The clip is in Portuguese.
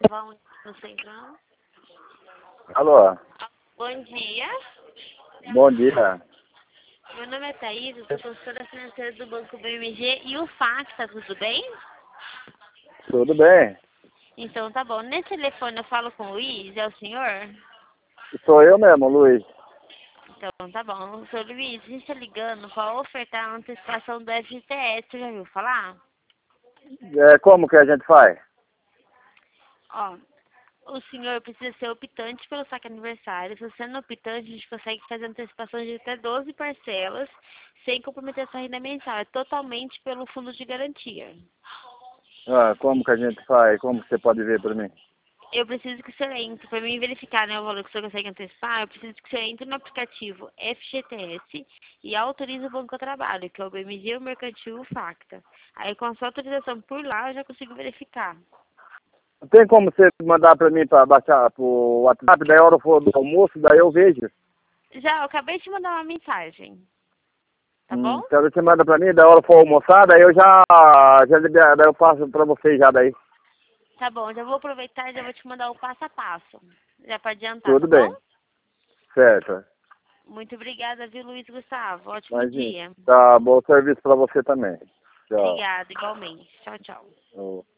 Vão no centrão. Alô, Bom dia. bom dia. Meu nome é Thaís, eu sou consultora financeira do Banco BMG e o Facta, tudo bem? Tudo bem? Então tá bom. Nesse telefone eu falo com o Luiz, é o senhor? Sou eu mesmo, Luiz. Então tá bom. Seu Luiz, a gente tá ligando para ofertar a antecipação do FGTS, você já viu falar? Como que a gente faz? Ó, o senhor precisa ser optante pelo saque aniversário. Se você não é optante, a gente consegue fazer antecipação de até 12 parcelas, sem comprometer sua renda mensal. É totalmente pelo fundo de garantia. Como que a gente faz? Como que você pode ver para mim? Eu preciso que o senhor entre, para mim verificar, né, o valor que o senhor consegue antecipar, eu preciso que o senhor entre no aplicativo FGTS e autorize o Banco ao Trabalho, que é o BMG, o Mercantil e o Facta. Aí com a sua autorização por lá, eu já consigo verificar. Tem como você mandar para mim para baixar pro WhatsApp, daí a hora for do almoço, daí eu vejo. Já, eu acabei de mandar uma mensagem, tá bom? Então você manda para mim, daí a hora for almoçar, daí eu daí eu passo para você já daí. Tá bom, já vou aproveitar e já vou te mandar o passo a passo, já para adiantar, tá Tudo bom? bem, certo. Muito obrigada, viu, Luiz Gustavo? Ótimo Imagina. dia. Tá, bom serviço para você também. Tchau. Obrigada, igualmente. Tchau, tchau. Ô.